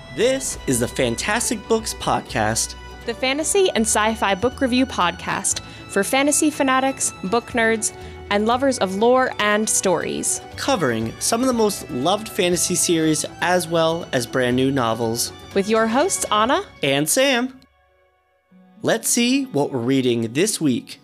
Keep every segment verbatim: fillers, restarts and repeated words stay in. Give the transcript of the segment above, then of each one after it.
This is the Fantastic Books Podcast, the fantasy and sci-fi book review podcast for fantasy fanatics, book nerds, and lovers of lore and stories. covering some of the most loved fantasy series as well as brand new novels. With your hosts, Anna And Sam. Let's see what we're reading this week.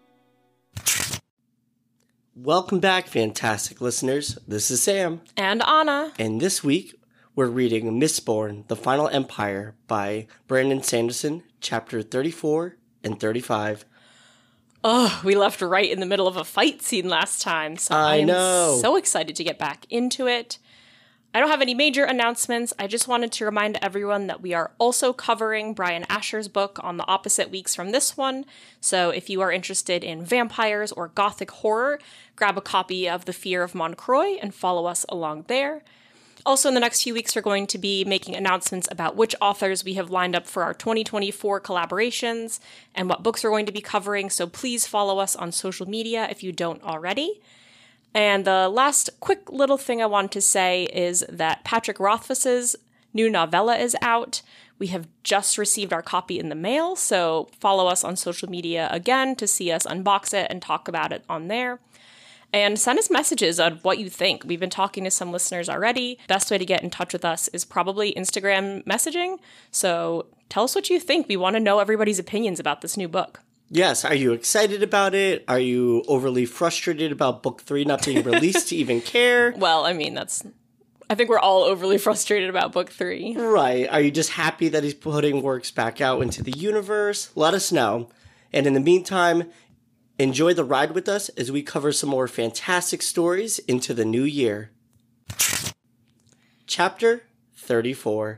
Welcome back, fantastic listeners. This is Sam. and Anna. And this week, we're reading Mistborn, The Final Empire by Brandon Sanderson, chapter thirty-four and thirty-five. Oh, we left right in the middle of a fight scene last time, so I am know. so excited to get back into it. I don't have any major announcements. I just wanted to remind everyone that we are also covering Brian Asher's book on the opposite weeks from this one. So if you are interested in vampires or gothic horror, grab a copy of The Fear of Moncroy and follow us along there. Also, in the next few weeks, we're going to be making announcements about which authors we have lined up for our twenty twenty-four collaborations and what books we're going to be covering, so please follow us on social media if you don't already. And the last quick little thing I wanted to say is that Patrick Rothfuss's new novella is out. We have just received our copy in the mail, so follow us on social media again to see us unbox it and talk about it on there. And send us messages on what you think. We've been talking to some listeners already. Best way to get in touch with us is probably Instagram messaging. So tell us what you think. We want to know everybody's opinions about this new book. Yes, are you excited about it? Are you overly frustrated about book three not being released to even care? Well, I mean, that's... I think we're all overly frustrated about book three. Right. Are you just happy that he's putting works back out into the universe? Let us know. And in the meantime, enjoy the ride with us as we cover some more fantastic stories into the new year. Chapter thirty-four.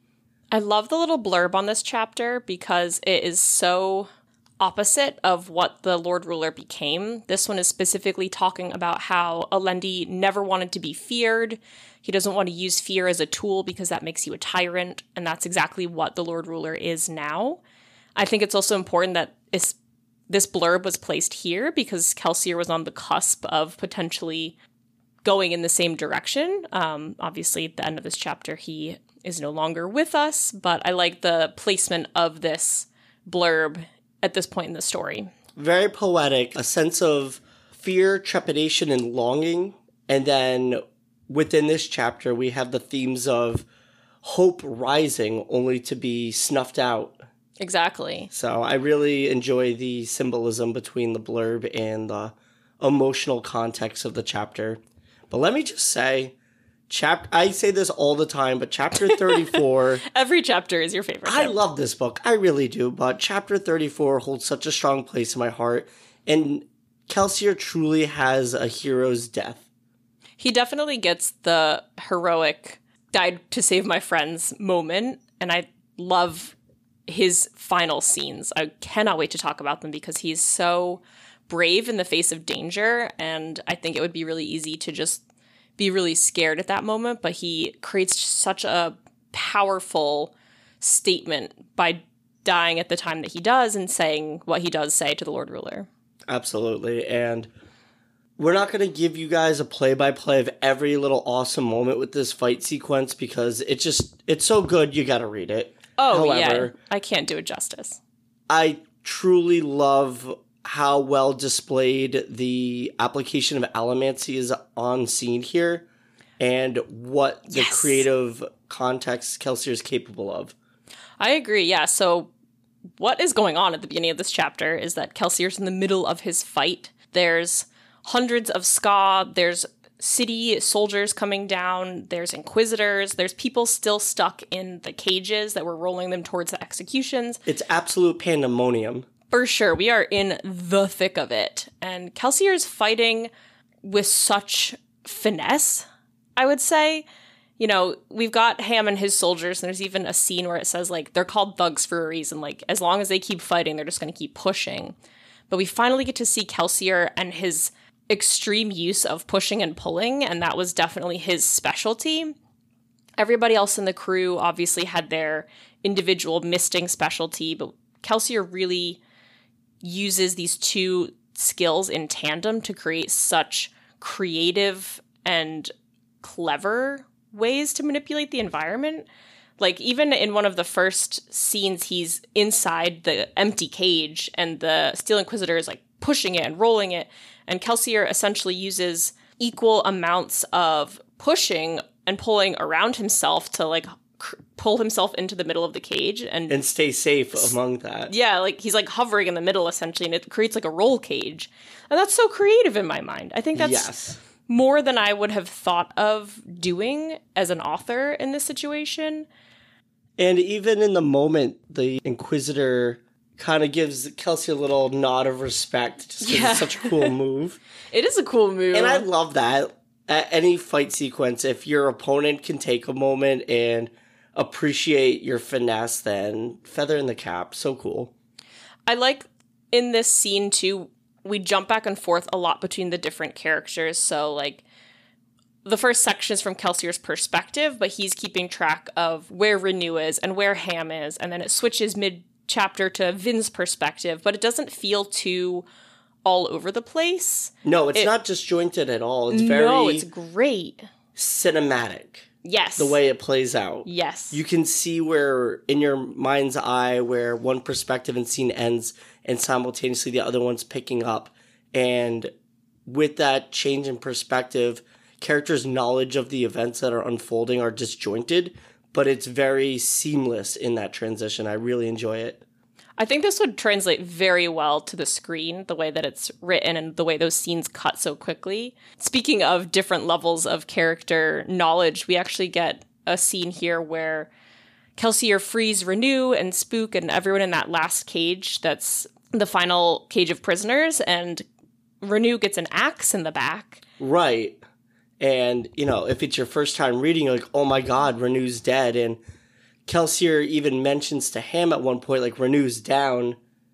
I love the little blurb on this chapter because it is so opposite of what the Lord Ruler became. This one is specifically talking about how Alendi never wanted to be feared. He doesn't want to use fear as a tool because that makes you a tyrant, and that's exactly what the Lord Ruler is now. I think it's also important that it's this blurb was placed here because Kelsier was on the cusp of potentially going in the same direction. Um, obviously, at the end of this chapter, he is no longer with us, but I like the placement of this blurb at this point in the story. Very poetic, a sense of fear, trepidation, and longing. And then within this chapter, we have the themes of hope rising only to be snuffed out. Exactly. So I really enjoy the symbolism between the blurb and the emotional context of the chapter. But let me just say, chap- I say this all the time, but chapter thirty-four... Every chapter is your favorite. I love this book. I really do. But chapter thirty-four holds such a strong place in my heart. And Kelsier truly has a hero's death. He definitely gets the heroic, died to save my friends moment. And I love his final scenes. I cannot wait to talk about them because he's so brave in the face of danger, and I think it would be really easy to just be really scared at that moment, but he creates such a powerful statement by dying at the time that he does and saying what he does say to the Lord Ruler. Absolutely, and we're not going to give you guys a play-by-play of every little awesome moment with this fight sequence because it's just, it's so good you gotta read it. Oh, However, yeah. I can't do it justice. I truly love how well displayed the application of allomancy is on scene here and what the Yes. creative context Kelsier is capable of. I agree, yeah. So what is going on at the beginning of this chapter is that Kelsier's in the middle of his fight. There's hundreds of Ska, there's city soldiers coming down, there's inquisitors, there's people still stuck in the cages that were rolling them towards the executions. It's absolute pandemonium. For sure, we are in the thick of it. And Kelsier is fighting with such finesse, I would say. You know, we've got Ham and his soldiers, and there's even a scene where it says, like, they're called thugs for a reason. Like, as long as they keep fighting, they're just going to keep pushing. But we finally get to see Kelsier and his extreme use of pushing and pulling, and that was definitely his specialty. Everybody else in the crew obviously had their individual misting specialty, but Kelsier really uses these two skills in tandem to create such creative and clever ways to manipulate the environment. Like, even in one of the first scenes, he's inside the empty cage, and the Steel Inquisitor is, like, pushing it and rolling it. And Kelsier essentially uses equal amounts of pushing and pulling around himself to, like, cr- pull himself into the middle of the cage. And, And stay safe among that. yeah, like, he's, like, hovering in the middle, essentially, and it creates, like, a roll cage. And that's so creative in my mind. I think that's... Yes. more than I would have thought of doing as an author in this situation. And even in the moment, the Inquisitor kind of gives Kelsey a little nod of respect just because Yeah. it's such a cool move. It is a cool move. And I love that. At any fight sequence, if your opponent can take a moment and appreciate your finesse, then feather in the cap. So cool. I like in this scene, too, we jump back and forth a lot between the different characters. So, like, the first section is from Kelsier's perspective, but he's keeping track of where Renew is and where Ham is. And then it switches mid-chapter to Vin's perspective, but it doesn't feel too all over the place. No, it's It- not disjointed at all. It's very No, it's great. cinematic, Yes. the way it plays out. Yes. You can see where, in your mind's eye, where one perspective and scene ends and simultaneously the other one's picking up. And with that change in perspective, characters' knowledge of the events that are unfolding are disjointed, but it's very seamless in that transition. I really enjoy it. I think this would translate very well to the screen, the way that it's written and the way those scenes cut so quickly. Speaking of different levels of character knowledge, we actually get a scene here where Kelsier frees Renew and Spook and everyone in that last cage that's the final cage of prisoners, and Renew gets an axe in the back. Right. And, you know, if it's your first time reading, you're like, oh my god, Renew's dead. And Kelsier even mentions to Ham at one point, like, Renew's down,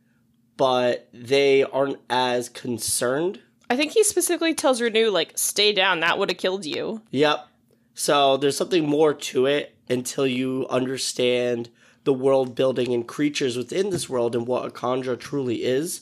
but they aren't as concerned. I think he specifically tells Renew, like, stay down, that would have killed you. Yep. So there's something more to it until you understand the world building and creatures within this world and what a Kandra truly is.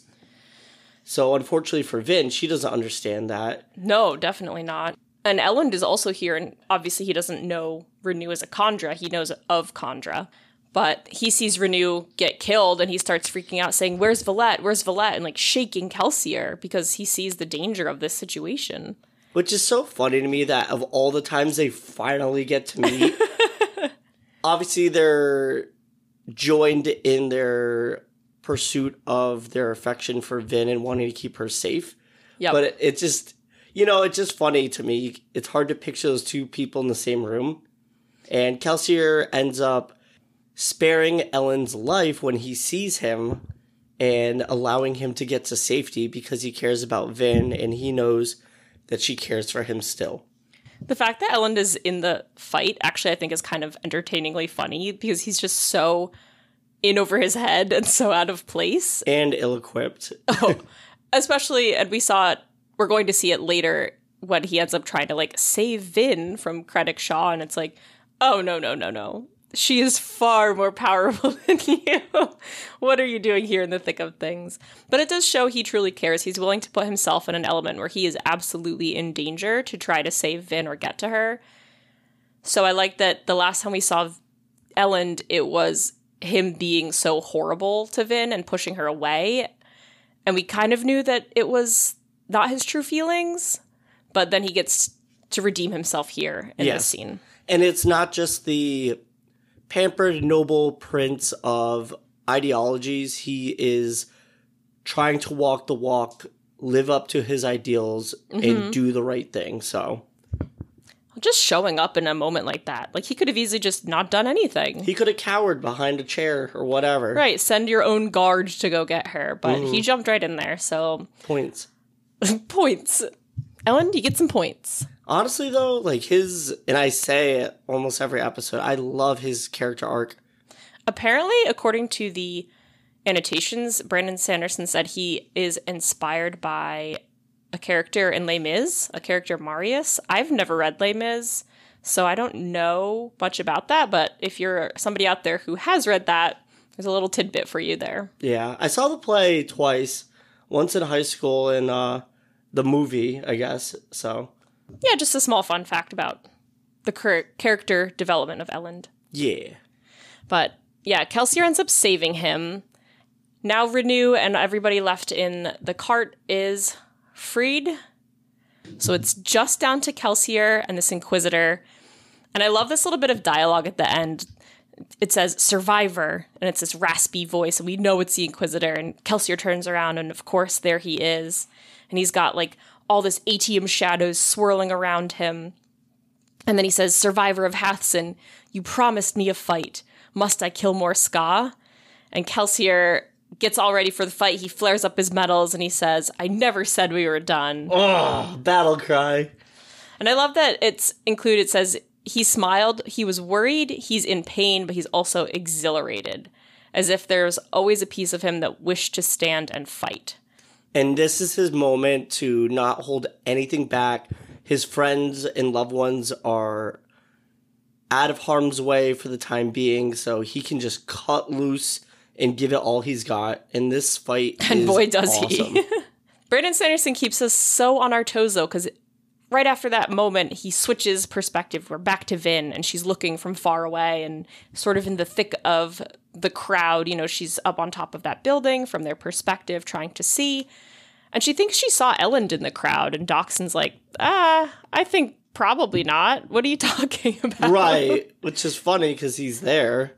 So unfortunately for Vin, she doesn't understand that. No, definitely not. And Elend is also here, and obviously he doesn't know Renew as a Kandra. He knows of Kandra. But he sees Renew get killed, and he starts freaking out, saying, where's Valette? Where's Valette? And, like, shaking Kelsier because he sees the danger of this situation. Which is so funny to me that of all the times they finally get to meet, obviously they're joined in their pursuit of their affection for Vin and wanting to keep her safe. Yep. But it, it just, you know, it's just funny to me. It's hard to picture those two people in the same room. And Kelsier ends up sparing Elend's life when he sees him and allowing him to get to safety because he cares about Vin and he knows that she cares for him still. The fact that Elend is in the fight actually I think is kind of entertainingly funny because he's just so in over his head and so out of place. And ill-equipped. Oh, especially, and we saw it, we're going to see it later when he ends up trying to, like, save Vin from Krennic Shaw, and it's like, oh, no, no, no, no. She is far more powerful than you. What are you doing here in the thick of things? But it does show he truly cares. He's willing to put himself in an element where he is absolutely in danger to try to save Vin or get to her. So I like that the last time we saw Elend, it was him being so horrible to Vin and pushing her away. And we kind of knew that it was not his true feelings, but then he gets to redeem himself here in Yes. this scene. And it's not just the pampered noble prince of ideologies. He is trying to walk the walk, live up to his ideals, Mm-hmm. and do the right thing. So Just showing up in a moment like that. Like, he could have easily just not done anything. he could have cowered behind a chair or whatever. Right, send your own guard to go get her. But he jumped right in there, so Points. points. Elend, you get some points. Honestly, though, like his, and I say it almost every episode, I love his character arc. Apparently, according to the annotations, Brandon Sanderson said he is inspired by a character in Les Mis, a character Marius. I've never read Les Mis, so I don't know much about that, but if you're somebody out there who has read that, there's a little tidbit for you there. Yeah, I saw the play twice, once in high school and uh, the movie, I guess, so. Yeah, just a small fun fact about the cur- character development of Elend. Yeah. But yeah, Kelsier ends up saving him. Now Renew and everybody left in the cart is freed. So it's just down to Kelsier and this Inquisitor. And I love this little bit of dialogue at the end. It says, survivor, and it's this raspy voice, and we know it's the Inquisitor, and Kelsier turns around, and of course, there he is. And he's got, like, all this atium shadows swirling around him. And then he says, survivor of Hathsin, you promised me a fight. Must I kill more Ska? And Kelsier gets all ready for the fight. He flares up his medals, and he says, I never said we were done. Oh, battle cry. And I love that it's included, it says, he smiled, he was worried, he's in pain, but he's also exhilarated, as if there's always a piece of him that wished to stand and fight. And this is his moment to not hold anything back. His friends and loved ones are out of harm's way for the time being, so he can just cut loose and give it all he's got. And this fight and is boy, does awesome. he. Brandon Sanderson keeps us so on our toes, though, because right after that moment, he switches perspective. We're back to Vin, and she's looking from far away and sort of in the thick of the crowd. You know, she's up on top of that building from their perspective, trying to see. And she thinks she saw Elend in the crowd, and Dockson's like, ah, I think probably not. What are you talking about? Right, which is funny because he's there.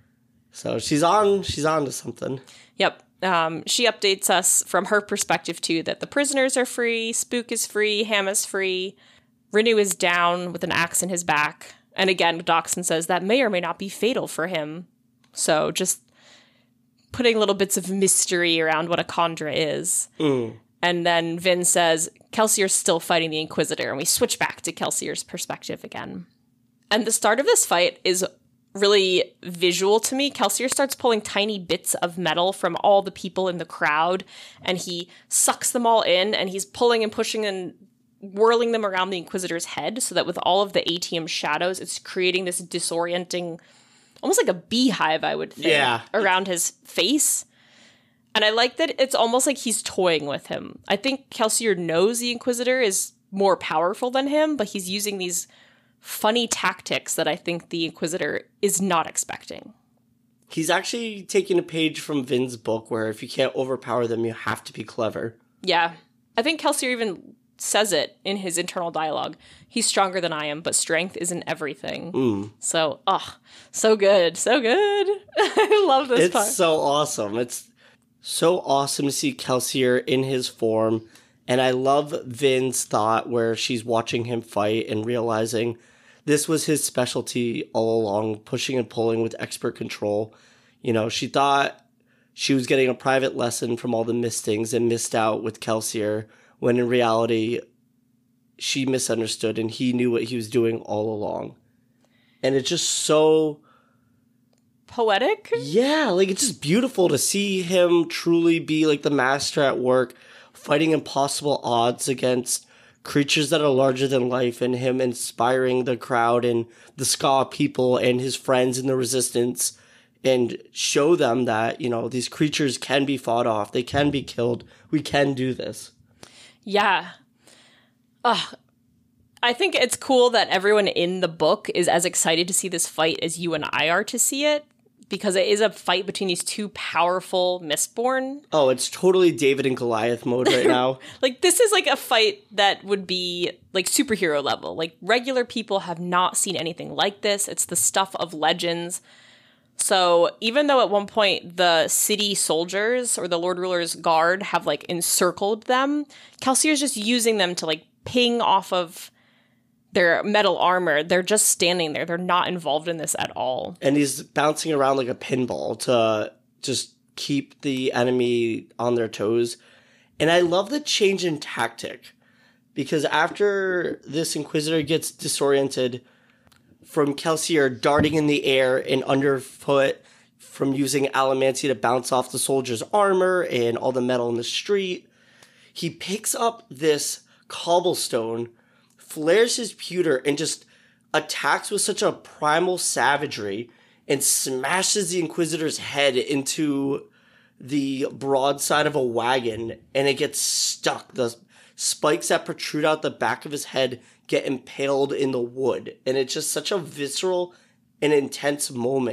So she's on, she's on to something. Yep. Um, she updates us from her perspective, too, that the prisoners are free, Spook is free, Ham is free, Renew is down with an axe in his back. And again, Dockson says that may or may not be fatal for him. So just putting little bits of mystery around what a Kandra is. Mm. And then Vin says, Kelsier's still fighting the Inquisitor, and we switch back to Kelsier's perspective again. And the start of this fight is really visual to me. Kelsier starts pulling tiny bits of metal from all the people in the crowd, and he sucks them all in, and he's pulling and pushing and whirling them around the Inquisitor's head, so that with all of the atium shadows, it's creating this disorienting, almost like a beehive, I would think, yeah. around his face. And I like that it's almost like he's toying with him. I think Kelsier knows the Inquisitor is more powerful than him, but he's using these funny tactics that I think the Inquisitor is not expecting. He's actually taking a page from Vin's book where if you can't overpower them, you have to be clever. Yeah. I think Kelsier even says it in his internal dialogue. He's stronger than I am, but strength isn't everything. Mm. So, oh, so good. So good. I love this it's part. It's so awesome. It's so awesome to see Kelsier in his form. And I love Vin's thought where she's watching him fight and realizing this was his specialty all along, pushing and pulling with expert control. You know, she thought she was getting a private lesson from all the mistings and missed out with Kelsier, when in reality, she misunderstood and he knew what he was doing all along. And it's just so poetic? Yeah, like it's just beautiful to see him truly be like the master at work, fighting impossible odds against creatures that are larger than life, and him inspiring the crowd and the Ska people and his friends in the resistance, and show them that, you know, these creatures can be fought off. They can be killed. We can do this. Yeah. Ugh. I think it's cool that everyone in the book is as excited to see this fight as you and I are to see it, because it is a fight between these two powerful Mistborn. Oh, it's totally David and Goliath mode right now. Like, this is like a fight that would be like superhero level. Like, regular people have not seen anything like this. It's the stuff of legends. So even though at one point the city soldiers or the Lord Ruler's guard have like encircled them, Kelsier's just using them to like ping off of their metal armor. They're just standing there. They're not involved in this at all. And he's bouncing around like a pinball to just keep the enemy on their toes. And I love the change in tactic, because after this Inquisitor gets disoriented from Kelsier darting in the air and underfoot from using Allomancy to bounce off the soldier's armor and all the metal in the street, he picks up this cobblestone, flares his pewter, and just attacks with such a primal savagery and smashes the Inquisitor's head into the broadside of a wagon, and it gets stuck. The spikes that protrude out the back of his head get impaled in the wood, and it's just such a visceral and intense moment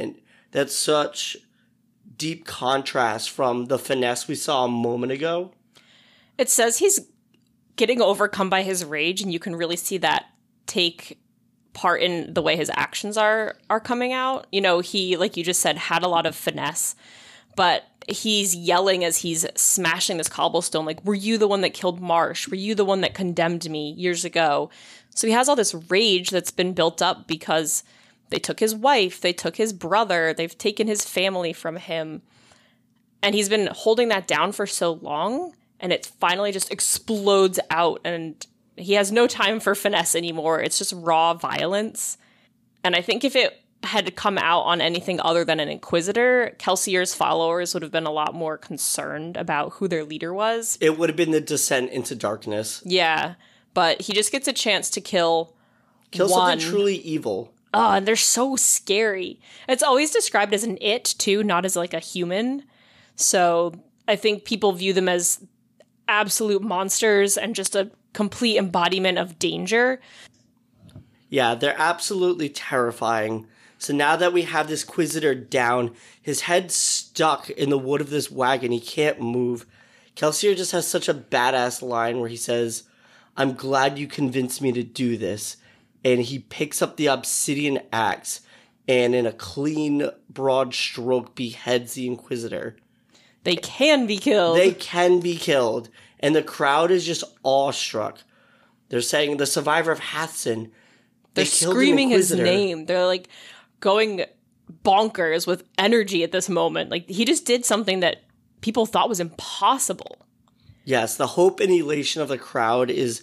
That's such deep contrast from the finesse we saw a moment ago. It says he's getting overcome by his rage, and you can really see that take part in the way his actions are are coming out. You know, he, like you just said, had a lot of finesse, but he's yelling as he's smashing this cobblestone, like, were you the one that killed Marsh? Were you the one that condemned me years ago? So he has all this rage that's been built up because they took his wife, they took his brother, they've taken his family from him. And he's been holding that down for so long, and it finally just explodes out, and he has no time for finesse anymore. It's just raw violence. And I think if it had come out on anything other than an Inquisitor, Kelsier's followers would have been a lot more concerned about who their leader was. It would have been the descent into darkness. Yeah, but he just gets a chance to kill Kill one. something truly evil. Oh, and they're so scary. It's always described as an it, too, not as like a human. So I think people view them as absolute monsters and just a complete embodiment of danger. Yeah, they're absolutely terrifying. So now that we have this Inquisitor down, his head stuck in the wood of this wagon, he can't move. Kelsier just has such a badass line where he says, "I'm glad you convinced me to do this." And he picks up the obsidian axe and in a clean, broad stroke beheads the Inquisitor. They can be killed. They can be killed. And the crowd is just awestruck. They're saying the survivor of Hathsin. They're screaming his name. They're like going bonkers with energy at this moment. Like, he just did something that people thought was impossible. Yes, the hope and elation of the crowd is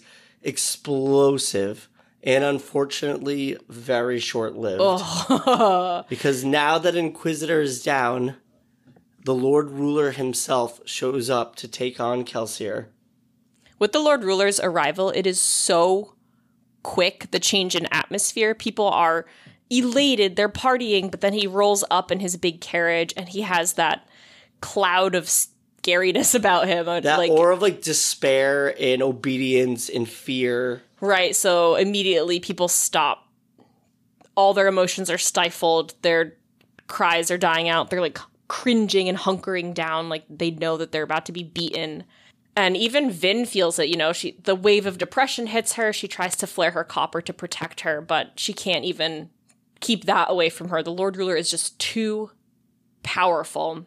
explosive and unfortunately very short-lived. Oh. Because now that Inquisitor is down, the Lord Ruler himself shows up to take on Kelsier. With the Lord Ruler's arrival, it is so quick, the change in atmosphere. People are elated, they're partying, but then he rolls up in his big carriage and he has that cloud of scariness about him. That like, aura of like despair and obedience and fear. Right, so immediately people stop. All their emotions are stifled, their cries are dying out, they're like cringing and hunkering down, like they know that they're about to be beaten. And even Vin feels it, you know, she the wave of depression hits her, she tries to flare her copper to protect her, but she can't even keep that away from her. The Lord Ruler is just too powerful.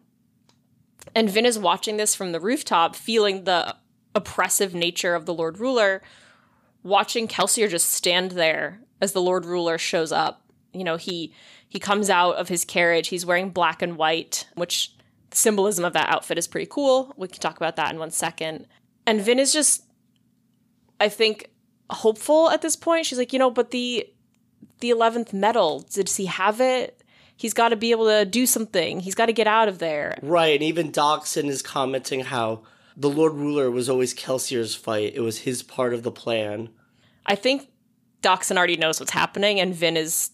And Vin is watching this from the rooftop, feeling the oppressive nature of the Lord Ruler, watching Kelsier just stand there as the Lord Ruler shows up. You know, he he comes out of his carriage, he's wearing black and white, which the symbolism of that outfit is pretty cool. We can talk about that in one second. And Vin is just, I think, hopeful at this point. She's like, you know, but the the eleventh medal, did he have it? He's got to be able to do something. He's got to get out of there. Right, and even Dockson is commenting how the Lord Ruler was always Kelsier's fight. It was his part of the plan. I think Dockson already knows what's happening, and Vin is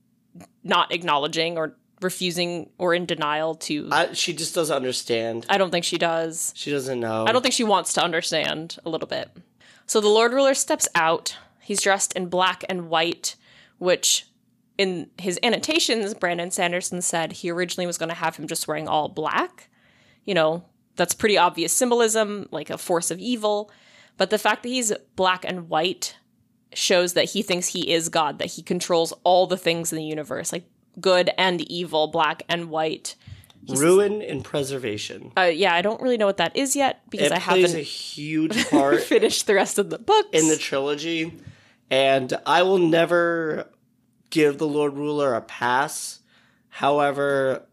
not acknowledging or refusing or in denial to... I, she just doesn't understand. I don't think she does. She doesn't know. I don't think she wants to understand a little bit. So the Lord Ruler steps out. He's dressed in black and white, which in his annotations, Brandon Sanderson said he originally was going to have him just wearing all black. You know, that's pretty obvious symbolism, like a force of evil. But the fact that he's black and white shows that he thinks he is God, that he controls all the things in the universe, like good and evil, black and white. He's, Ruin and preservation. Uh, yeah, I don't really know what that is yet because it I plays haven't a huge part finished the rest of the books in the trilogy. And I will never give the Lord Ruler a pass. However,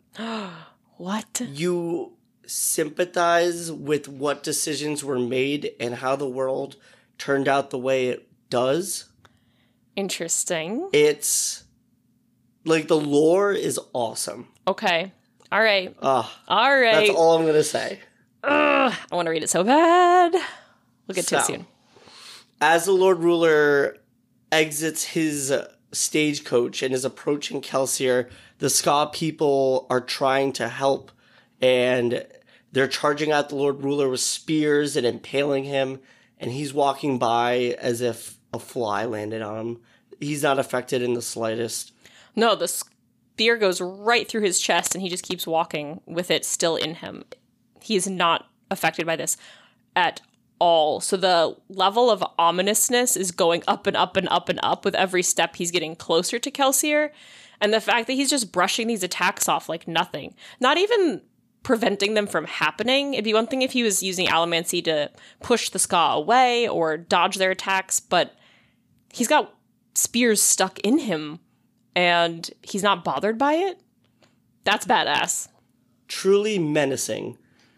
what? You sympathize with what decisions were made and how the world turned out the way it does. Interesting. It's like the lore is awesome. Okay. All right. Uh, all right. That's all I'm going to say. Ugh, I want to read it so bad. We'll get so, to it soon. As the Lord Ruler exits his stagecoach and is approaching Kelsier, the Ska people are trying to help, and they're charging at the Lord Ruler with spears and impaling him, and he's walking by as if a fly landed on him. He's not affected in the slightest. No, the spear goes right through his chest and he just keeps walking with it still in him. He is not affected by this at all. So the level of ominousness is going up and up and up and up with every step he's getting closer to Kelsier. And the fact that he's just brushing these attacks off like nothing, not even preventing them from happening. It'd be one thing if he was using Allomancy to push the Ska away or dodge their attacks, but he's got spears stuck in him and he's not bothered by it. That's badass. Truly menacing.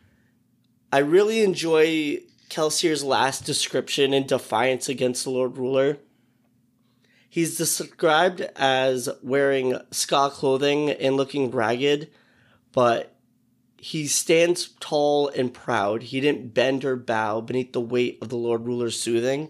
I really enjoy Kelsier's last description in defiance against the Lord Ruler. He's described as wearing Ska clothing and looking ragged, but he stands tall and proud. He didn't bend or bow beneath the weight of the Lord Ruler's soothing.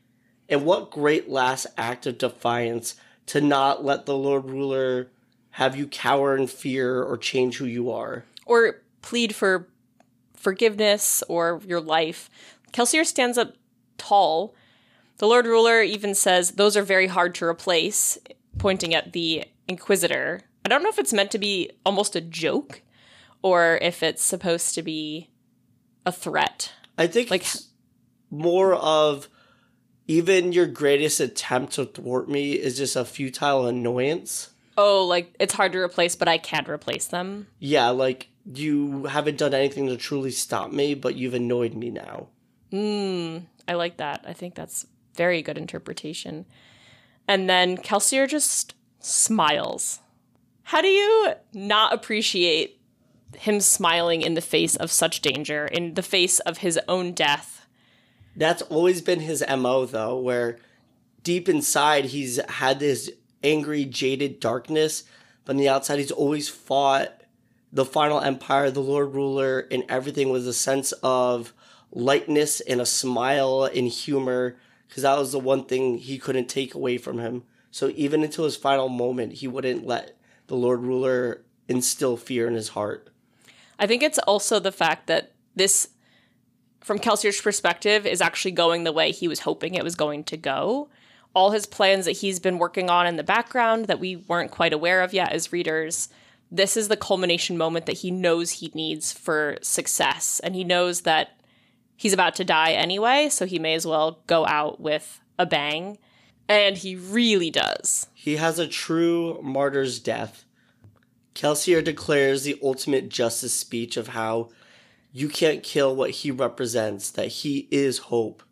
And what great last act of defiance to not let the Lord Ruler have you cower in fear or change who you are. Or plead for forgiveness or your life. Kelsier stands up tall. The Lord Ruler even says, those are very hard to replace, pointing at the Inquisitor. I don't know if it's meant to be almost a joke or if it's supposed to be a threat. I think like, it's more of even your greatest attempt to thwart me is just a futile annoyance. Oh, like it's hard to replace, but I can't replace them. Yeah, like you haven't done anything to truly stop me, but you've annoyed me now. Mm, I like that. I think that's very good interpretation. And then Kelsier just smiles. How do you not appreciate him smiling in the face of such danger, in the face of his own death? That's always been his M O, though, where deep inside he's had this angry, jaded darkness, but on the outside he's always fought the final empire, the Lord Ruler, and everything with a sense of lightness and a smile and humor, because that was the one thing he couldn't take away from him. So even until his final moment, he wouldn't let the Lord Ruler instill fear in his heart. I think it's also the fact that this, from Kelsier's perspective, is actually going the way he was hoping it was going to go. All his plans that he's been working on in the background that we weren't quite aware of yet as readers, this is the culmination moment that he knows he needs for success. And he knows that he's about to die anyway, so he may as well go out with a bang. And he really does. He has a true martyr's death. Kelsier declares the ultimate justice speech of how you can't kill what he represents, that he is hope.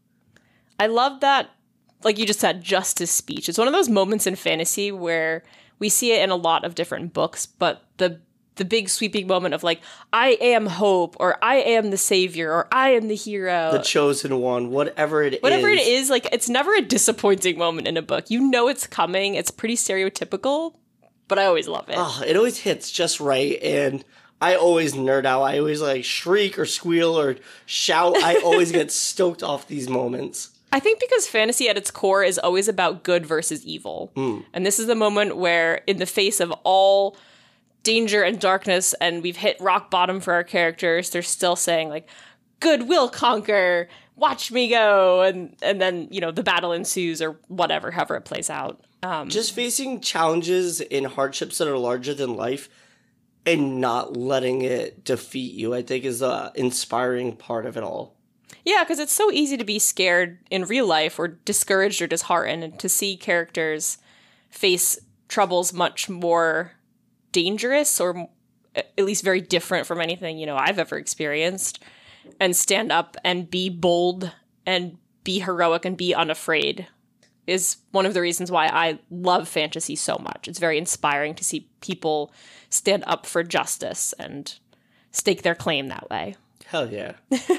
I love that, like you just said, justice speech. It's one of those moments in fantasy where we see it in a lot of different books, but the the big sweeping moment of like, I am hope, or I am the savior, or I am the hero. The chosen one, whatever it whatever is. Whatever it is, like, it's never a disappointing moment in a book. You know it's coming. It's pretty stereotypical, but I always love it. Oh, it always hits just right, and I always nerd out. I always, like, shriek or squeal or shout. I always get stoked off these moments. I think because fantasy at its core is always about good versus evil. Mm. And this is the moment where, in the face of all danger and darkness, and we've hit rock bottom for our characters, they're still saying, like, good will conquer, watch me go, and and then, you know, the battle ensues, or whatever, however it plays out. Um, Just facing challenges and hardships that are larger than life and not letting it defeat you, I think, is the inspiring part of it all. Yeah, because it's so easy to be scared in real life or discouraged or disheartened, and to see characters face troubles much more dangerous or at least very different from anything, you know, I've ever experienced, and stand up and be bold and be heroic and be unafraid is one of the reasons why I love fantasy so much. It's very inspiring to see people stand up for justice and stake their claim that way. Hell yeah.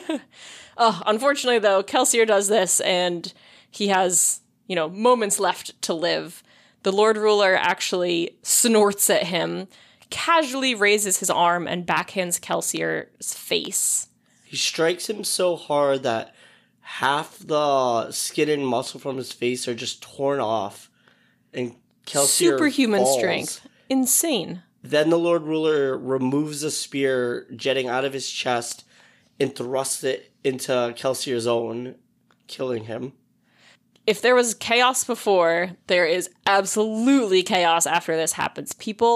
Oh, unfortunately, though, Kelsier does this, and he has, you know, moments left to live. The Lord Ruler actually snorts at him, casually raises his arm, and backhands Kelsier's face. He strikes him so hard that half the skin and muscle from his face are just torn off, and Kelsier Superhuman falls. strength. Insane. Then the Lord Ruler removes a spear jetting out of his chest and thrusts it into Kelsier's own, killing him. If there was chaos before, there is absolutely chaos after this happens. People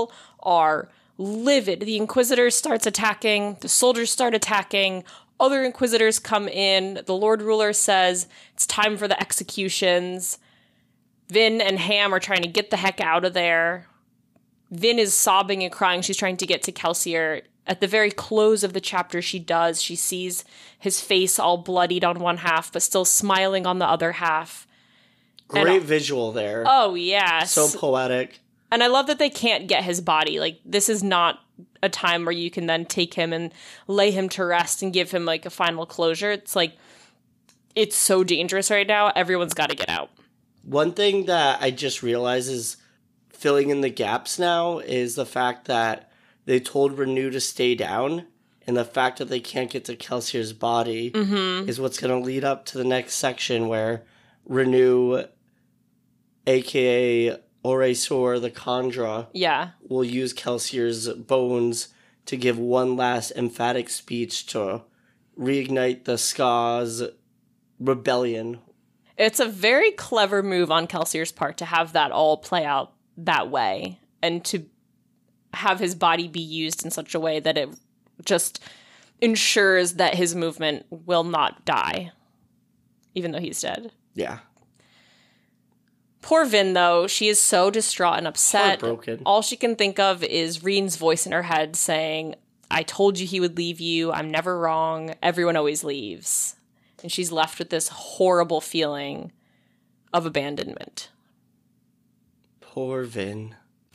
are livid. The Inquisitor starts attacking. The soldiers start attacking. Other Inquisitors come in. The Lord Ruler says it's time for the executions. Vin and Ham are trying to get the heck out of there. Vin is sobbing and crying. She's trying to get to Kelsier. At the very close of the chapter, she does. She sees his face all bloodied on one half, but still smiling on the other half. Great and, visual there. Oh, yes. So poetic. And I love that they can't get his body. Like, this is not a time where you can then take him and lay him to rest and give him, like, a final closure. It's like, it's so dangerous right now. Everyone's got to get out. One thing that I just realized is filling in the gaps now is the fact that they told Renew to stay down, and the fact that they can't get to Kelsier's body mm-hmm. is what's going to lead up to the next section where Renew, a k a. Oresor the Kandra, yeah. will use Kelsier's bones to give one last emphatic speech to reignite the Ska's rebellion. It's a very clever move on Kelsier's part to have that all play out that way and to have his body be used in such a way that it just ensures that his movement will not die, even though he's dead. Yeah. Poor Vin, though, she is so distraught and upset. Heartbroken. All All she can think of is Reen's voice in her head saying, I told you he would leave you. I'm never wrong. Everyone always leaves. And she's left with this horrible feeling of abandonment. Poor Vin.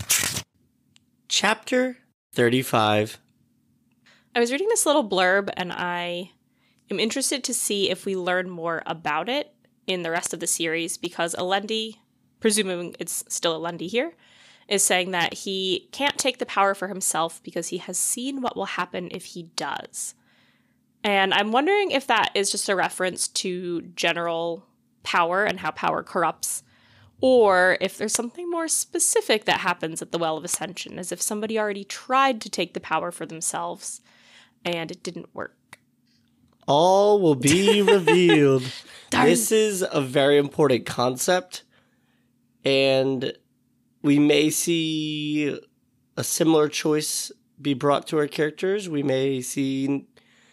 Chapter thirty-five. I was reading this little blurb, and I am interested to see if we learn more about it in the rest of the series, because Alendi, presuming it's still Alendi here, is saying that he can't take the power for himself because he has seen what will happen if he does. And I'm wondering if that is just a reference to general power and how power corrupts, or if there's something more specific that happens at the Well of Ascension, as if somebody already tried to take the power for themselves and it didn't work. All will be revealed. Darn. This is a very important concept, and we may see a similar choice be brought to our characters. We may see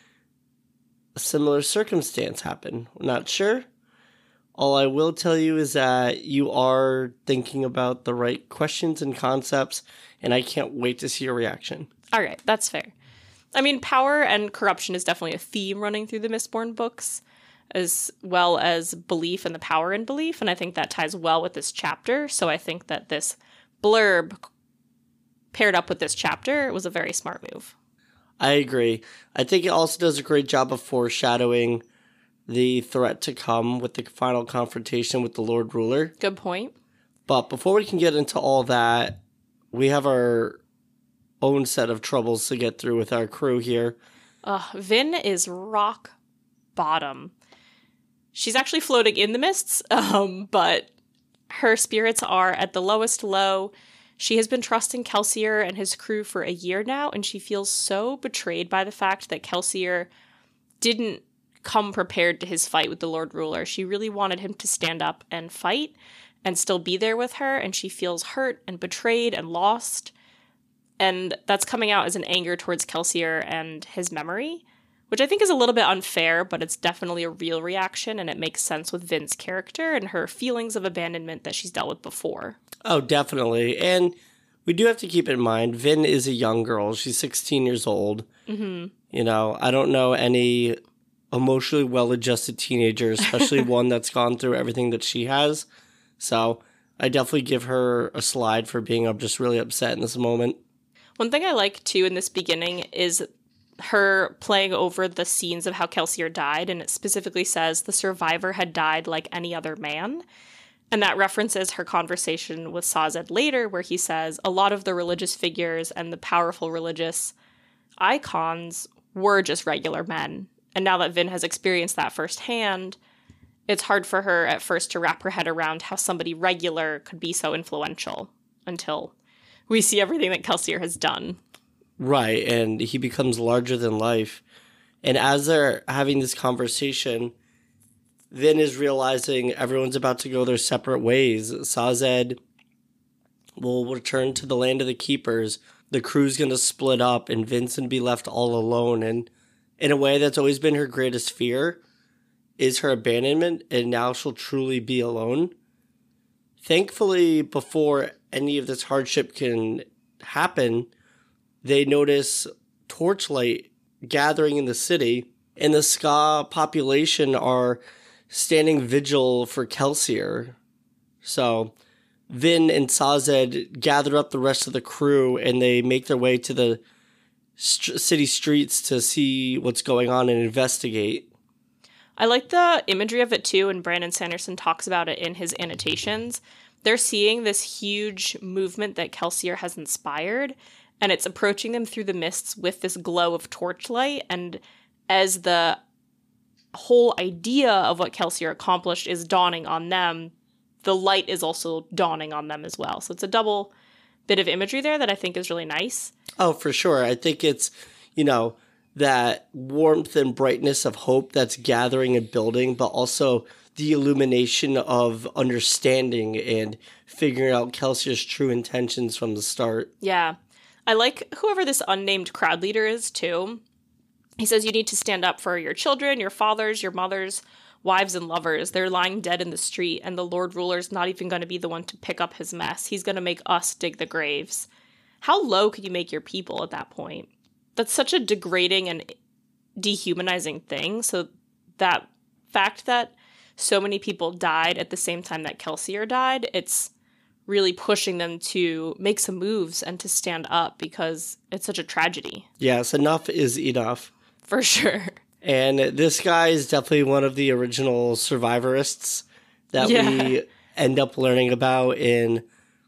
a similar circumstance happen. We're not sure. All I will tell you is that you are thinking about the right questions and concepts, and I can't wait to see your reaction. All right, that's fair. I mean, power and corruption is definitely a theme running through the Mistborn books, as well as belief and the power in belief, and I think that ties well with this chapter, so I think that this blurb paired up with this chapter was a very smart move. I agree. I think it also does a great job of foreshadowing the threat to come with the final confrontation with the Lord Ruler. Good point. But before we can get into all that, we have our own set of troubles to get through with our crew here. Uh, Vin is rock bottom. She's actually floating in the mists, um, but her spirits are at the lowest low. She has been trusting Kelsier and his crew for a year now, and she feels so betrayed by the fact that Kelsier didn't come prepared to his fight with the Lord Ruler. She really wanted him to stand up and fight and still be there with her, and she feels hurt and betrayed and lost. And that's coming out as an anger towards Kelsier and his memory, which I think is a little bit unfair, but it's definitely a real reaction, and it makes sense with Vin's character and her feelings of abandonment that she's dealt with before. Oh, definitely. And we do have to keep in mind, Vin is a young girl. She's sixteen years old. Mm-hmm. You know, I don't know any emotionally well-adjusted teenager, especially one that's gone through everything that she has. So I definitely give her a slide for being just really upset in this moment. One thing I like, too, in this beginning is her playing over the scenes of how Kelsier died, and it specifically says the survivor had died like any other man. And that references her conversation with Sazed later, where he says a lot of the religious figures and the powerful religious icons were just regular men. And now that Vin has experienced that firsthand, it's hard for her at first to wrap her head around how somebody regular could be so influential until we see everything that Kelsier has done. Right, and he becomes larger than life. And as they're having this conversation, Vin is realizing everyone's about to go their separate ways. Sazed will return to the land of the Keepers. the crew's going to split up and Vincent be left all alone. And in a way, that's always been her greatest fear, is her abandonment, and now she'll truly be alone. Thankfully, before any of this hardship can happen, they notice torchlight gathering in the city, and the Ska population are standing vigil for Kelsier. So Vin and Sazed gather up the rest of the crew, and they make their way to the st- city streets to see what's going on and investigate. I like the imagery of it too, and Brandon Sanderson talks about it in his annotations. They're seeing this huge movement that Kelsier has inspired, and it's approaching them through the mists with this glow of torchlight, and as the whole idea of what Kelsier accomplished is dawning on them, the light is also dawning on them as well. So it's a double bit of imagery there that I think is really nice. Oh, for sure. I think it's, you know, that warmth and brightness of hope that's gathering and building, but also the illumination of understanding and figuring out Kelsier's true intentions from the start. Yeah. I like whoever this unnamed crowd leader is, too. He says you need to stand up for your children, your fathers, your mothers, wives, and lovers. They're lying dead in the street, and the Lord Ruler's not even going to be the one to pick up his mess. He's going to make us dig the graves. How low could you make your people at that point? That's such a degrading and dehumanizing thing. So that fact that so many people died at the same time that Kelsier died, it's really pushing them to make some moves and to stand up because it's such a tragedy. Yes, enough is enough. For sure. And this guy is definitely one of the original survivorists that Yeah. we end up learning about in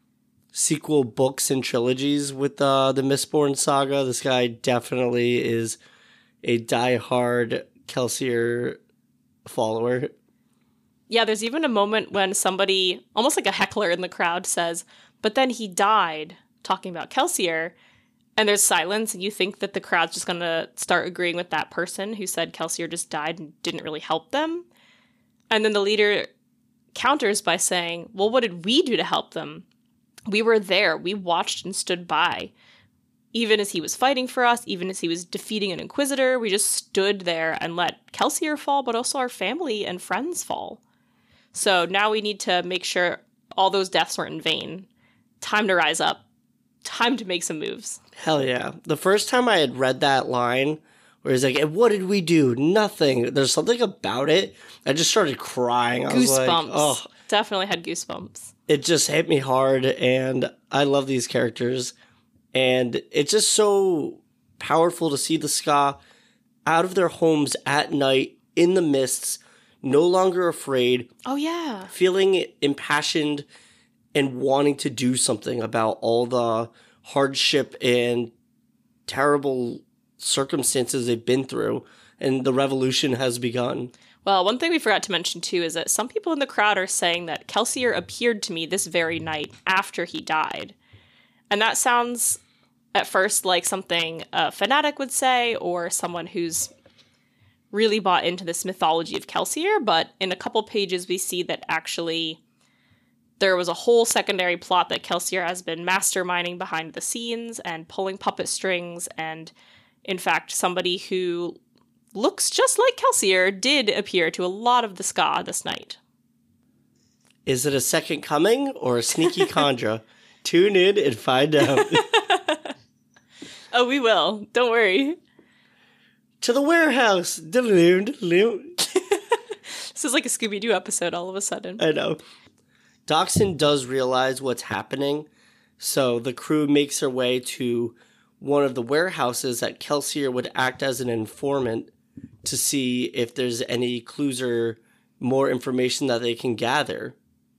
sequel books and trilogies with uh, the Mistborn saga. This guy definitely is a diehard Kelsier follower. Yeah, there's even a moment when somebody, almost like a heckler in the crowd, says, but then he died, talking about Kelsier, and there's silence, and you think that the crowd's just going to start agreeing with that person who said Kelsier just died and didn't really help them. And then the leader counters by saying, well, what did we do to help them? We were there. We watched and stood by. Even as he was fighting for us, even as he was defeating an Inquisitor, we just stood there and let Kelsier fall, but also our family and friends fall. So now we need to make sure all those deaths weren't in vain. Time to rise up. Time to make some moves. Hell yeah. The first time I had read that line, where he's like, and what did we do? Nothing. There's something about it. I just started crying. I was like, Goosebumps. oh. Definitely had goosebumps. It just hit me hard, and I love these characters. And it's just so powerful to see the Ska out of their homes at night, in the mists, no longer afraid. Oh, yeah. Feeling impassioned and wanting to do something about all the hardship and terrible circumstances they've been through. And the revolution has begun. Well, one thing we forgot to mention, too, is that some people in the crowd are saying that Kelsier appeared to me this very night after he died. And that sounds, at first, like something a fanatic would say, or someone who's really bought into this mythology of Kelsier, but in a couple pages we see that actually there was a whole secondary plot that Kelsier has been masterminding behind the scenes and pulling puppet strings, and in fact, somebody who looks just like Kelsier did appear to a lot of the Ska this night. Is it a second coming or a sneaky Kandra? Tune in and find out. Oh, we will. Don't worry. To the warehouse. Diddle-doo, diddle-doo. This is like a Scooby-Doo episode all of a sudden. I know. Dockson does realize what's happening, so the crew makes their way to one of the warehouses that Kelsier would act as an informant to see if there's any clues or more information that they can gather.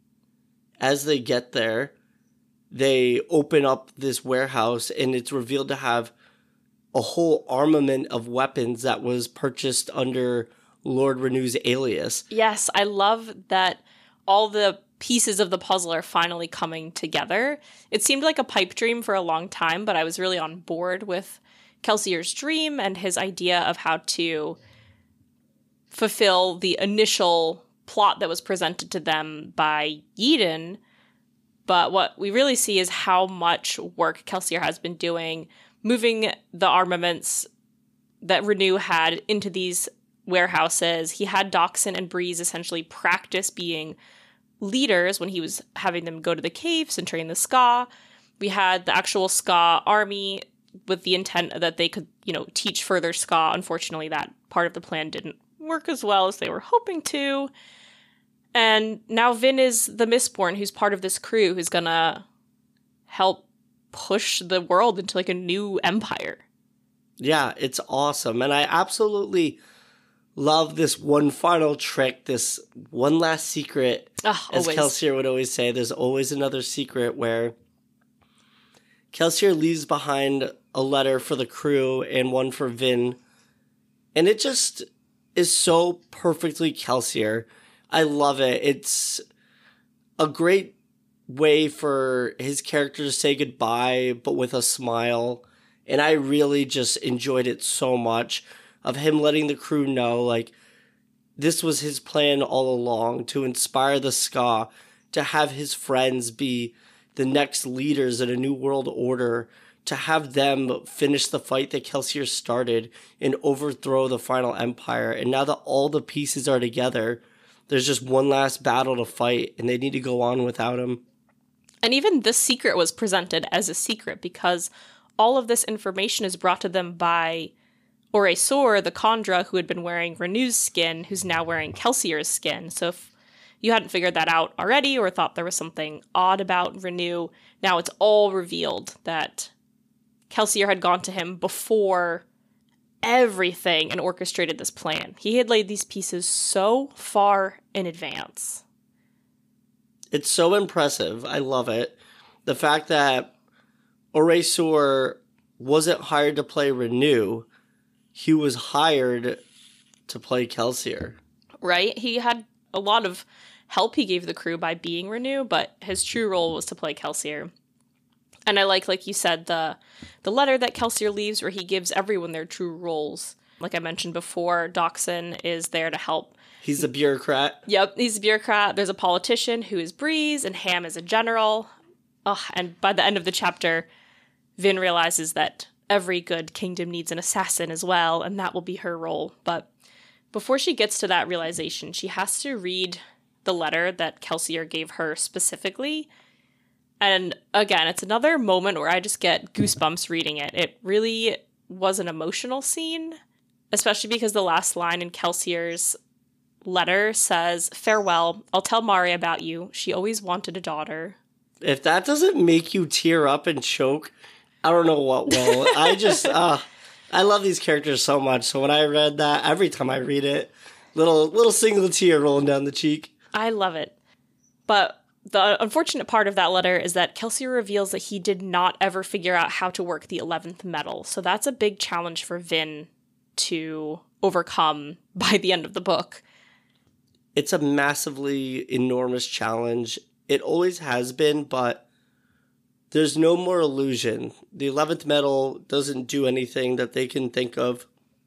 As they get there, they open up this warehouse, and it's revealed to have a whole armament of weapons that was purchased under Lord Renew's alias. Yes, I love that all the pieces of the puzzle are finally coming together. It seemed like a pipe dream for a long time, but I was really on board with Kelsier's dream and his idea of how to fulfill the initial plot that was presented to them by Eden But what we really see is how much work Kelsier has been doing, moving the armaments that Renew had into these warehouses. He had Dockson and Breeze essentially practice being leaders when he was having them go to the caves and train the Ska. We had the actual Ska army with the intent that they could, you know, teach further Ska. Unfortunately, that part of the plan didn't work as well as they were hoping to. And now Vin is the Mistborn, who's part of this crew, who's gonna help push the world into like a new empire. Yeah, it's awesome. And I absolutely love this one final trick, this one last secret. Oh, As always. Kelsier would always say, there's always another secret, where Kelsier leaves behind a letter for the crew and one for Vin. And it just is so perfectly Kelsier. I love it. It's a great way for his character to say goodbye, but with a smile. And I really just enjoyed it so much, of him letting the crew know, like, this was his plan all along, to inspire the Ska, to have his friends be the next leaders in a new world order, to have them finish the fight that Kelsier started and overthrow the final empire. And now that all the pieces are together, there's just one last battle to fight, and they need to go on without him. And even this secret was presented as a secret because all of this information is brought to them by Oresor, the Kandra, who had been wearing Renew's skin, who's now wearing Kelsier's skin. So if you hadn't figured that out already or thought there was something odd about Renew, now it's all revealed that Kelsier had gone to him before everything and orchestrated this plan. He had laid these pieces so far in advance. It's so impressive. I love it. The fact that Oresor wasn't hired to play Renew, he was hired to play Kelsier. Right? He had a lot of help he gave the crew by being Renew, but his true role was to play Kelsier. And I like, like you said, the the letter that Kelsier leaves where he gives everyone their true roles. Like I mentioned before, Dockson is there to help. He's a bureaucrat. Yep, he's a bureaucrat. There's a politician who is Breeze, and Ham is a general. Oh, and by the end of the chapter, Vin realizes that every good kingdom needs an assassin as well, and that will be her role. But before she gets to that realization, she has to read the letter that Kelsier gave her specifically. And again, it's another moment where I just get goosebumps reading it. It really was an emotional scene, especially because the last line in Kelsier's letter says, "Farewell, I'll tell Mari about you. She always wanted a daughter." If that doesn't make you tear up and choke, I don't know what will. I just, uh, I love these characters so much. So when I read that, every time I read it, little little single tear rolling down the cheek. I love it. But the unfortunate part of that letter is that Kelsier reveals that he did not ever figure out how to work the eleventh metal. So that's a big challenge for Vin to overcome by the end of the book. It's a massively enormous challenge. It always has been, but there's no more illusion. The eleventh metal doesn't do anything that they can think of.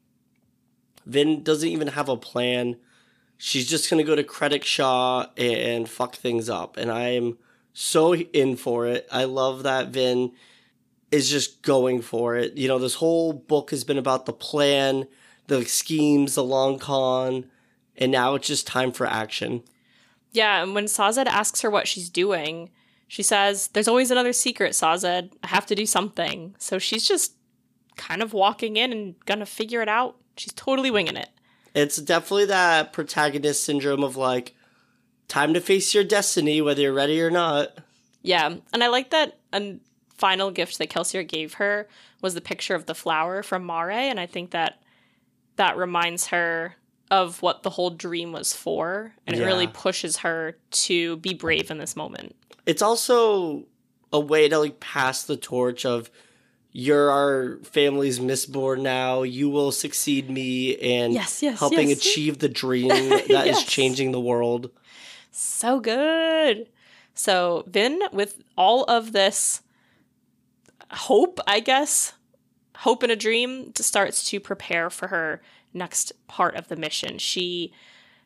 Vin doesn't even have a plan. She's just going to go to Kredic-Shaw and fuck things up. And I'm so in for it. I love that Vin is just going for it. You know, this whole book has been about the plan, the schemes, the long con, and now it's just time for action. Yeah, and when Sazed asks her what she's doing, she says, "There's always another secret, Sazed. I have to do something." So she's just kind of walking in and gonna figure it out. She's totally winging it. It's definitely that protagonist syndrome of like, time to face your destiny, whether you're ready or not. Yeah, and I like that a final gift that Kelsier gave her was the picture of the flower from Mare, and I think that that reminds her of what the whole dream was for, and Yeah. it really pushes her to be brave in this moment. It's also a way to like pass the torch of, you're our family's Mistborn now. You will succeed me in Yes, yes, helping yes. achieve the dream that Yes. is changing the world. So good. So Vin, with all of this hope, I guess, hope in a dream, starts to prepare for her next part of the mission. She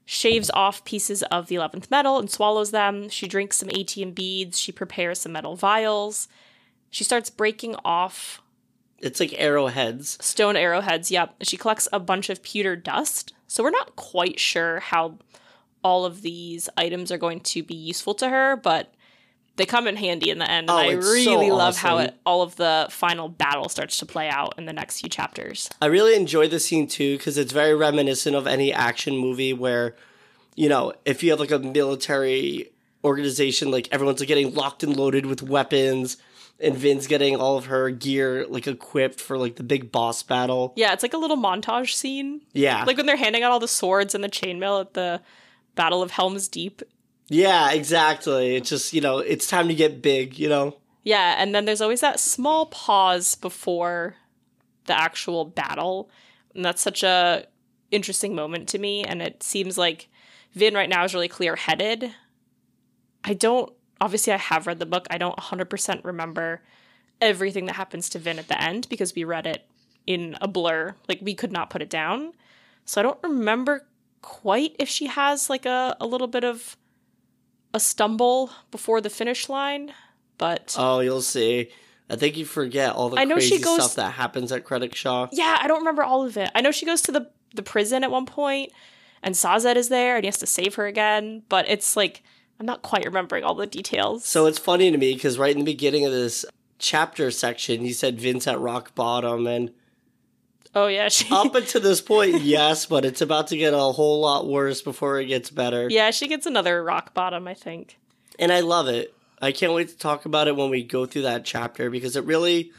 shaves off pieces of the eleventh metal and swallows them. She drinks some atium beads. She prepares some metal vials. She starts breaking off... It's like arrowheads. Stone arrowheads, yep. She collects a bunch of pewter dust. So we're not quite sure how all of these items are going to be useful to her, but they come in handy in the end. And oh, I really so love awesome. how it, all of the final battle starts to play out in the next few chapters. I really enjoy the scene too, because it's very reminiscent of any action movie where, you know, if you have like a military organization, like everyone's like getting locked and loaded with weapons, and Vin's getting all of her gear like equipped for like the big boss battle. Yeah, it's like a little montage scene. Yeah. Like when they're handing out all the swords and the chainmail at the Battle of Helm's Deep. Yeah, exactly. It's just, you know, it's time to get big, you know? Yeah, and then there's always that small pause before the actual battle. And that's such a interesting moment to me. And it seems like Vin right now is really clear-headed. I don't, obviously I have read the book. I don't one hundred percent remember everything that happens to Vin at the end because we read it in a blur. Like, we could not put it down. So I don't remember quite if she has like a, a little bit of a stumble before the finish line, but... Oh, you'll see. I think you forget all the I know crazy she goes... stuff that happens at Craddock-Shaw. Yeah, I don't remember all of it. I know she goes to the, the prison at one point, and Sazed is there, and he has to save her again, but it's like, I'm not quite remembering all the details. So it's funny to me, because right in the beginning of this chapter section, you said Vince at rock bottom, and... Oh, yeah. She... Up until this point, yes, but it's about to get a whole lot worse before it gets better. Yeah, she gets another rock bottom, I think. And I love it. I can't wait to talk about it when we go through that chapter, because it really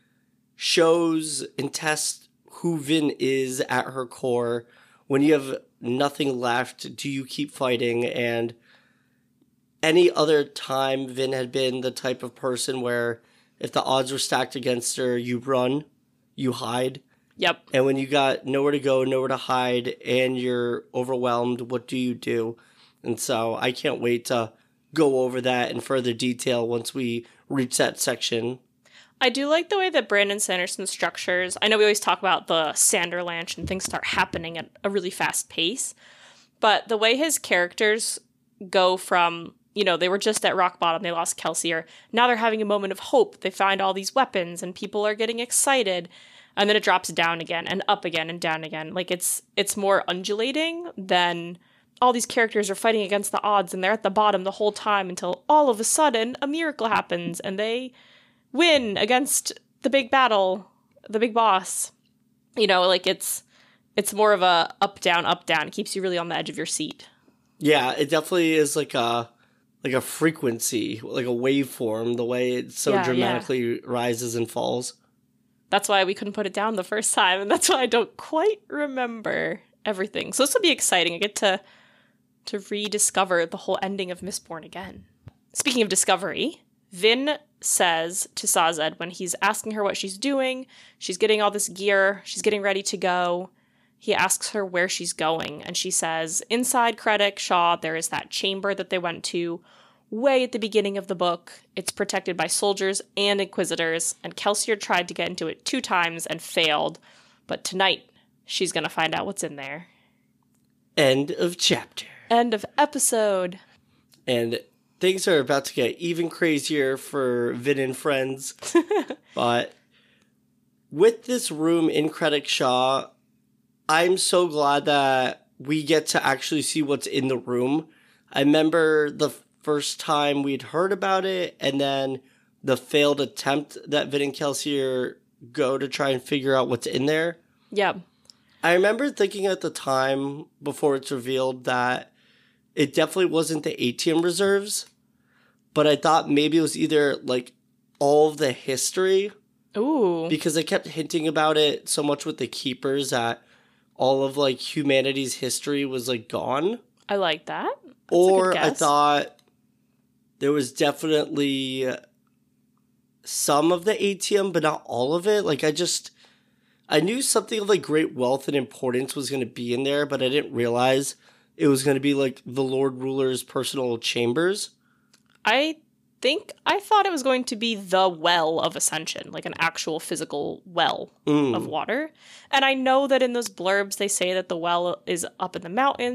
shows and tests who Vin is at her core. When you have nothing left, do you keep fighting? And any other time, Vin had been the type of person where if the odds were stacked against her, you run, you hide. Yep. And when you got nowhere to go, nowhere to hide, and you're overwhelmed, what do you do? And so I can't wait to go over that in further detail once we reach that section. I do like the way that Brandon Sanderson structures. I know we always talk about the Sanderlanche and things start happening at a really fast pace, but the way his characters go from, you know, they were just at rock bottom, they lost Kelsier, now they're having a moment of hope, they find all these weapons and people are getting excited. And then it drops down again and up again and down again. Like it's it's more undulating than all these characters are fighting against the odds and they're at the bottom the whole time until all of a sudden a miracle happens and they win against the big battle, the big boss. You know, like it's it's more of a up down up down. It keeps you really on the edge of your seat. Yeah, it definitely is like a like a frequency, like a waveform, the way it so yeah, dramatically yeah. rises and falls. That's why we couldn't put it down the first time, and that's why I don't quite remember everything. So this will be exciting. I get to to rediscover the whole ending of Mistborn again. Speaking of discovery, Vin says to Sazed when he's asking her what she's doing, she's getting all this gear, she's getting ready to go. He asks her where she's going, and she says, inside Craddock-Shaw, there is that chamber that they went to way at the beginning of the book. It's protected by soldiers and inquisitors, and Kelsier tried to get into it two times and failed, but tonight she's going to find out what's in there. End of chapter. End of episode. And things are about to get even crazier for Vin and friends. But with this room in Craddock-Shaw, I'm so glad that we get to actually see what's in the room. I remember the first time we'd heard about it, and then the failed attempt that Vin and Kelsier go to try and figure out what's in there. Yeah. I remember thinking at the time, before it's revealed, that it definitely wasn't the atium reserves, but I thought maybe it was either, like, all of the history. Ooh. Because they kept hinting about it so much with the Keepers that all of, like, humanity's history was, like, gone. I like that. That's or I thought there was definitely some of the atium, but not all of it. Like, I just, I knew something of, like, great wealth and importance was going to be in there, but I didn't realize it was going to be, like, the Lord Ruler's personal chambers. I think, I thought it was going to be the Well of Ascension, like an actual physical well mm. of water. And I know that in those blurbs they say that the well is up in the mountains,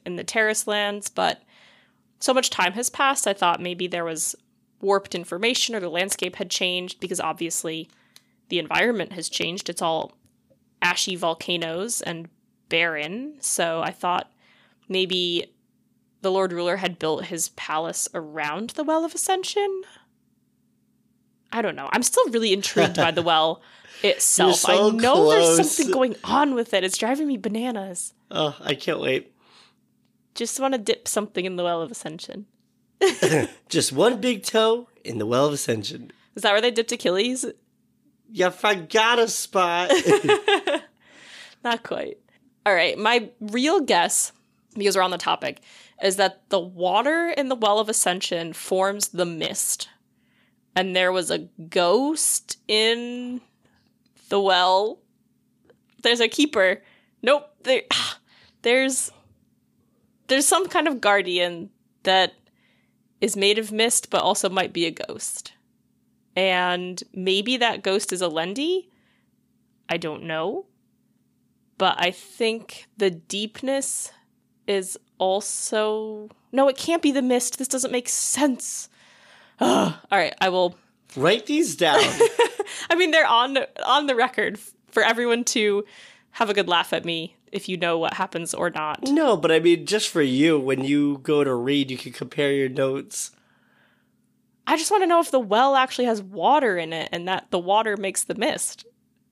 in the Terrace lands, but so much time has passed, I thought maybe there was warped information or the landscape had changed, because obviously the environment has changed. It's all ashy volcanoes and barren, so I thought maybe the Lord Ruler had built his palace around the Well of Ascension. I don't know. I'm still really intrigued by the well itself. So I know close. there's something going on with it. It's driving me bananas. Oh, I can't wait. Just want to dip something in the Well of Ascension. Just one big toe in the Well of Ascension. Is that where they dipped Achilles? You forgot a spot. Not quite. All right. My real guess, because we're on the topic, is that the water in the Well of Ascension forms the mist. And there was a ghost in the well. There's a keeper. Nope. There, there's there's some kind of guardian that is made of mist, but also might be a ghost. And maybe that ghost is Alendi. I don't know. But I think the deepness is also... No, it can't be the mist. This doesn't make sense. Ugh. All right, I will... Write these down. I mean, they're on on the record for everyone to have a good laugh at me if you know what happens or not. No, but I mean, just for you, when you go to read, you can compare your notes. I just want to know if the well actually has water in it and that the water makes the mist.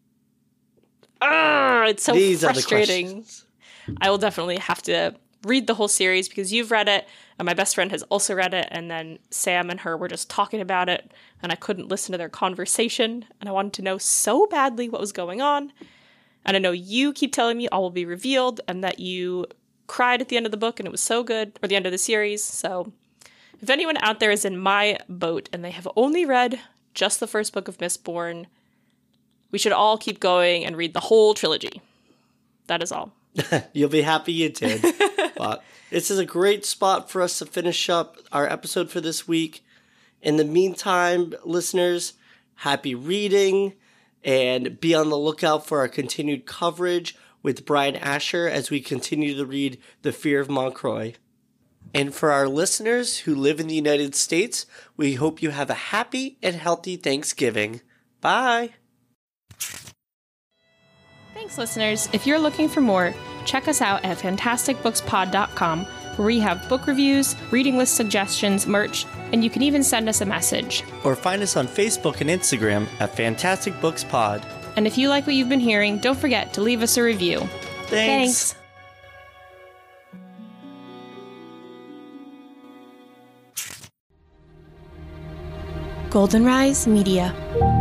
Ugh, it's so These frustrating. Are the questions. I will definitely have to read the whole series because you've read it and my best friend has also read it, and then Sam and her were just talking about it and I couldn't listen to their conversation and I wanted to know so badly what was going on. And I know you keep telling me all will be revealed and that you cried at the end of the book and it was so good, or the end of the series. So if anyone out there is in my boat and they have only read just the first book of Mistborn, we should all keep going and read the whole trilogy. That is all. You'll be happy you did. But this is a great spot for us to finish up our episode for this week. In the meantime, listeners, happy reading, and be on the lookout for our continued coverage with Brian Asher as we continue to read The Fear of Montcroy. And for our listeners who live in the United States, we hope you have a happy and healthy Thanksgiving. Bye! Thanks, listeners. If you're looking for more, check us out at fantastic books pod dot com, where we have book reviews, reading list suggestions, merch, and you can even send us a message. Or find us on Facebook and Instagram at Fantastic Books Pod. And if you like what you've been hearing, don't forget to leave us a review. Thanks. Thanks. Golden Rise Media.